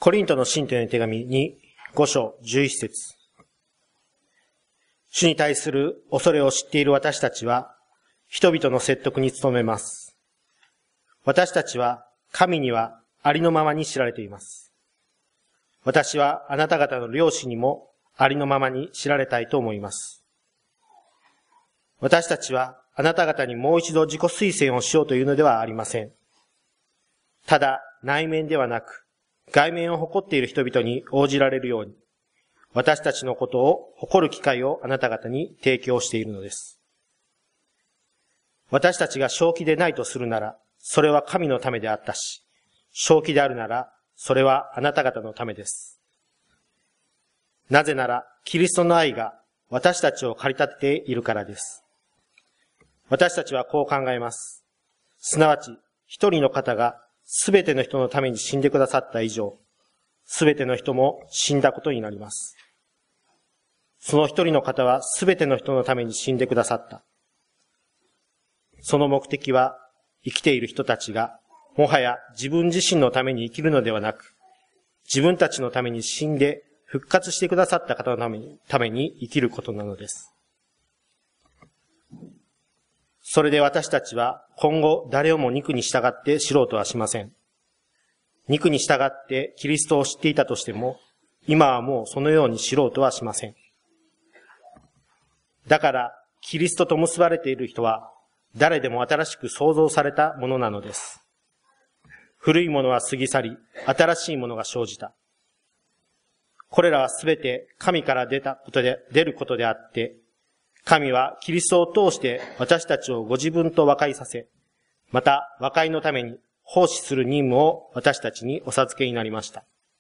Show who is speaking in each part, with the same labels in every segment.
Speaker 1: コリントの信徒への手紙に5章11節。主に対する恐れを知っている私たちは、人々の説得に努めます。私たちは神にはありのままに知られています。私はあなた方の良心にもありのままに知られたいと思います。私たちはあなた方にもう一度自己推薦をしようというのではありません。ただ内面ではなく、外面を誇っている人々に応じられるように、私たちのことを誇る機会をあなた方に提供しているのです。私たちが正気でないとするなら、それは神のためであったし、正気であるなら、それはあなた方のためです。なぜなら、キリストの愛が私たちを駆り立てているからです。私たちはこう考えます。すなわち、一人の方がすべての人のために死んでくださった以上、すべての人も死んだことになります。その一人の方はすべての人のために死んでくださった。その目的は、生きている人たちが、もはや自分自身のために生きるのではなく、自分たちのために死んで復活してくださった方のために生きることなのです。それで私たちは今後誰をも肉に従って知ろうとはしません。肉に従ってキリストを知っていたとしても、今はもうそのように知ろうとはしません。だから、キリストと結ばれている人は、誰でも新しく創造されたものなのです。古いものは過ぎ去り、新しいものが生じた。これらはすべて神から出ることであって、神はキリストを通して私たちをご自分と和解させ、また和解のために奉仕する任務を私たちにお授けになりました。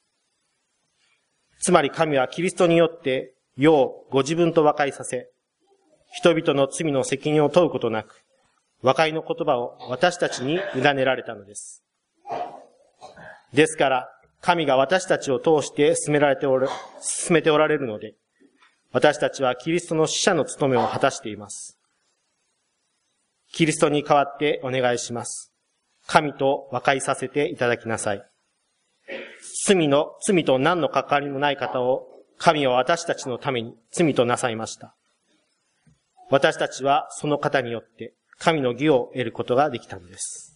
Speaker 1: つまり神はキリストによって世をご自分と和解させ、人々の罪の責任を問うことなく、和解の言葉を私たちに委ねられたのです。ですから、神が私たちを通して進めておられるので、私たちはキリストの使者の務めを果たしています。キリストに代わってお願いします。神と和解させていただきなさい。罪と何の関わりもない方を神は私たちのために罪となさいました。私たちはその方によって神の義を得ることができたのです。